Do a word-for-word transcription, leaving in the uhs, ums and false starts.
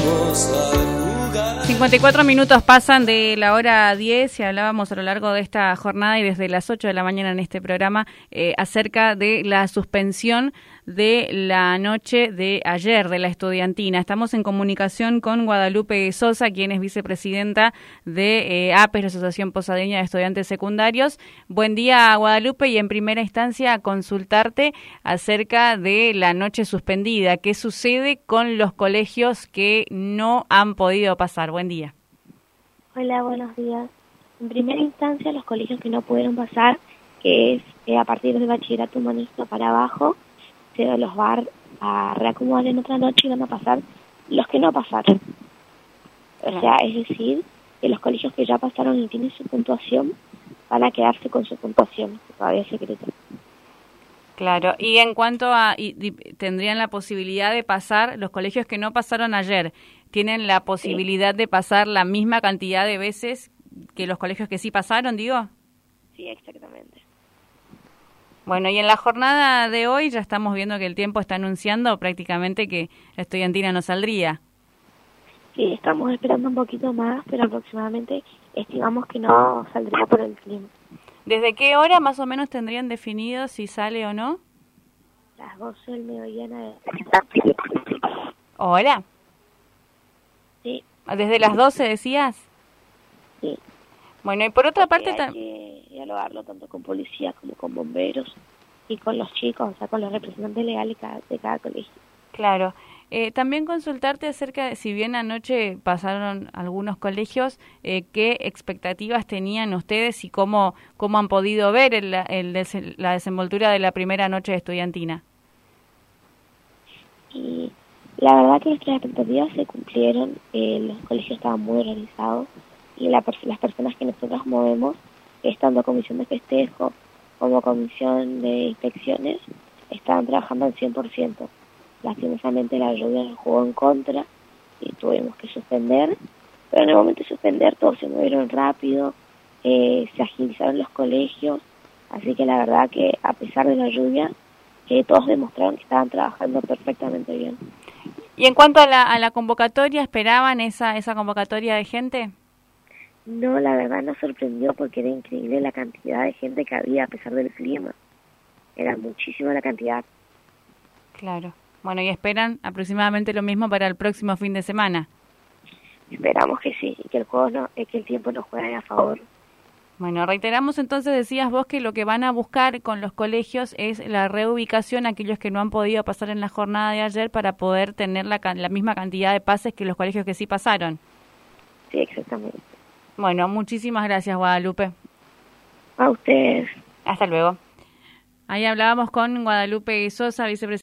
cincuenta y cuatro minutos pasan de la hora diez y hablábamos a lo largo de esta jornada y desde las ocho de la mañana en este programa eh, acerca de la suspensión de la noche de ayer de la estudiantina. Estamos en comunicación con Guadalupe Sosa, quien es vicepresidenta de eh, A P E S, la Asociación Posadeña de Estudiantes Secundarios. Buen día, Guadalupe, y en primera instancia consultarte acerca de la noche suspendida. ¿Qué sucede con los colegios que no han podido pasar? Buen día. Hola, buenos días. En primera instancia, los colegios que no pudieron pasar, que es eh, a partir del bachillerato humanista para abajo, se los va a reacomodar en otra noche y van a pasar los que no pasaron. O sea, es decir, que los colegios que ya pasaron y tienen su puntuación van a quedarse con su puntuación, que todavía es secreta. Claro, y en cuanto a, y, y, tendrían la posibilidad de pasar, los colegios que no pasaron ayer, ¿tienen la posibilidad sí. de pasar la misma cantidad de veces que los colegios que sí pasaron, digo? Sí, exactamente. Bueno, y en la jornada de hoy ya estamos viendo que el tiempo está anunciando prácticamente que la estudiantina no saldría. Sí, estamos esperando un poquito más, pero aproximadamente estimamos que no saldría por el clima. ¿Desde qué hora más o menos tendrían definido si sale o no? Las doce del mediodía en adelante. ¿Hola? Sí. ¿Desde las doce decías? Sí. Bueno, y por otra Porque parte... hay que dialogarlo tanto con policía como con bomberos y con los chicos, o sea, con los representantes legales de cada colegio. Claro. Eh, también consultarte acerca de, si bien anoche pasaron algunos colegios, eh, ¿qué expectativas tenían ustedes y cómo, cómo han podido ver el, el des, la desenvoltura de la primera noche de estudiantina? Y la verdad que nuestras expectativas se cumplieron, eh, los colegios estaban muy organizados y la, las personas que nosotros movemos, estando comisión de festejo como comisión de inspecciones, estaban trabajando al cien por ciento. Lastimosamente la lluvia nos jugó en contra y tuvimos que suspender, pero en el momento de suspender todos se movieron rápido, eh, se agilizaron los colegios, así que la verdad que a pesar de la lluvia, eh, todos demostraron que estaban trabajando perfectamente bien. Y en cuanto a la, a la convocatoria, ¿esperaban esa, esa convocatoria de gente? No, la verdad nos sorprendió porque era increíble la cantidad de gente que había a pesar del clima. Era muchísima la cantidad. Claro. Bueno, y esperan aproximadamente lo mismo para el próximo fin de semana. Esperamos que sí, que el juego no, que el tiempo nos juegue a favor. Bueno, reiteramos entonces, decías vos que lo que van a buscar con los colegios es la reubicación a aquellos que no han podido pasar en la jornada de ayer para poder tener la, la misma cantidad de pases que los colegios que sí pasaron. Sí, exactamente. Bueno, muchísimas gracias, Guadalupe. A ustedes. Hasta luego. Ahí hablábamos con Guadalupe Sosa, vicepresidenta.